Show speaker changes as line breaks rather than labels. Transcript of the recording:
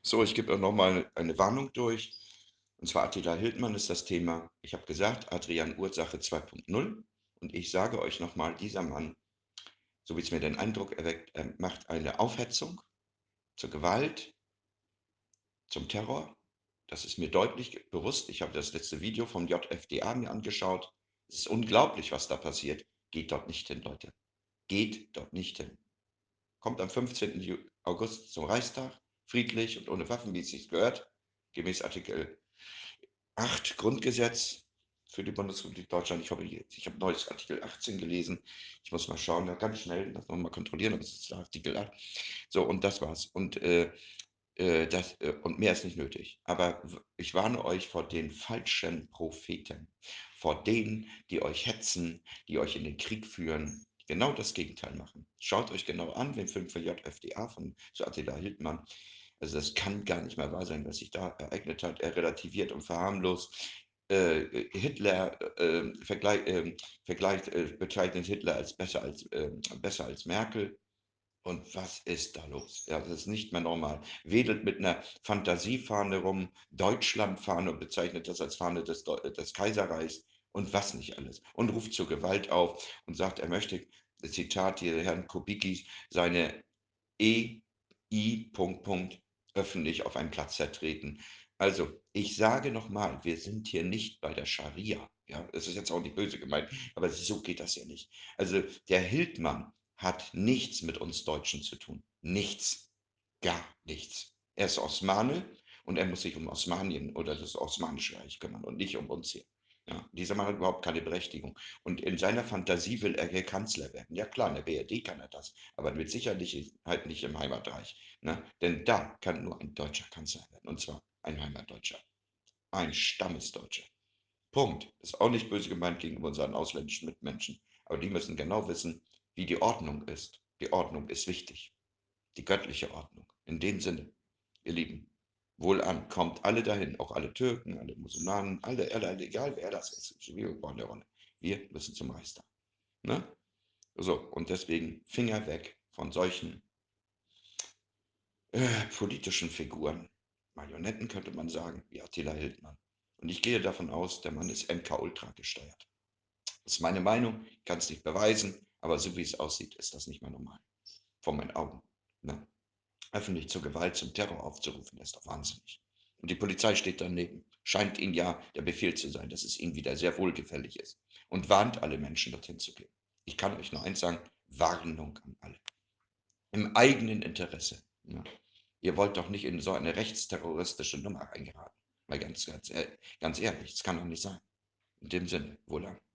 So, ich gebe auch noch mal eine Warnung durch. Und zwar Attila Hildmann ist das Thema. Ich habe gesagt, Adrian Ursache 2.0. Und ich sage euch noch mal, dieser Mann, so wie es mir den Eindruck erweckt, er macht eine Aufhetzung zur Gewalt, zum Terror. Das ist mir deutlich bewusst. Ich habe das letzte Video vom JFDA mir angeschaut. Es ist unglaublich, was da passiert. Geht dort nicht hin, Leute. Geht dort nicht hin. Kommt am 15. August zum Reichstag, friedlich und ohne Waffen, wie es sich gehört, gemäß Artikel 8 Grundgesetz für die Bundesrepublik Deutschland. Ich habe neues Artikel 18 gelesen. Ich muss mal schauen, ganz schnell, das nochmal kontrollieren, aber es ist der Artikel 8. So, und das war's. Und mehr ist nicht nötig. Aber ich warne euch vor den falschen Propheten, vor denen, die euch hetzen, die euch in den Krieg führen, die genau das Gegenteil machen. Schaut euch genau an, den Film von JFDA von so Attila Hildmann. Also das kann gar nicht mehr wahr sein, was sich da ereignet hat. Er relativiert und verharmlost. Hitler bezeichnet Hitler als besser als Merkel. Und was ist da los? Ja, das ist nicht mehr normal. Wedelt mit einer Fantasiefahne rum, Deutschlandfahne und bezeichnet das als Fahne des Kaiserreichs und was nicht alles. Und ruft zur Gewalt auf und sagt, er möchte, Zitat hier, Herrn Kubicki, seine EI. Öffentlich auf einen Platz zertreten. Also, ich sage nochmal, wir sind hier nicht bei der Scharia. Ja, das ist jetzt auch nicht böse gemeint, aber so geht das ja nicht. Also, der Hildmann hat nichts mit uns Deutschen zu tun. Nichts. Gar nichts. Er ist Osmane und er muss sich um Osmanien oder das Osmanische Reich kümmern und nicht um uns hier. Ja, dieser Mann hat überhaupt keine Berechtigung. Und in seiner Fantasie will er hier Kanzler werden. Ja klar, in der BRD kann er das, aber mit Sicherheit halt nicht im Heimatreich. Ne? Denn da kann nur ein Deutscher Kanzler werden. Und zwar ein Heimatdeutscher. Ein Stammesdeutscher. Punkt. Ist auch nicht böse gemeint gegenüber unseren ausländischen Mitmenschen. Aber die müssen genau wissen, wie die Ordnung ist. Die Ordnung ist wichtig. Die göttliche Ordnung. In dem Sinne, ihr Lieben, wohlan, kommt alle dahin, auch alle Türken, alle Musulmanen, alle, egal wer das ist, wir wollen der Rolle. Wir müssen zum Meister. Ne? So, und deswegen Finger weg von solchen politischen Figuren. Marionetten könnte man sagen, wie Attila Hildmann. Und ich gehe davon aus, der Mann ist MK-Ultra gesteuert. Das ist meine Meinung, ich kann es nicht beweisen, aber so wie es aussieht, ist das nicht mehr normal. Vor meinen Augen. Ne? Öffentlich zur Gewalt, zum Terror aufzurufen, ist doch wahnsinnig. Und die Polizei steht daneben, scheint ihnen ja der Befehl zu sein, dass es ihnen wieder sehr wohlgefällig ist und warnt alle Menschen, dorthin zu gehen. Ich kann euch nur eins sagen, Warnung an alle. Im eigenen Interesse. Ja. Ihr wollt doch nicht in so eine rechtsterroristische Nummer reingeraten. Mal ganz ehrlich, das kann doch nicht sein. In dem Sinne, wohlan.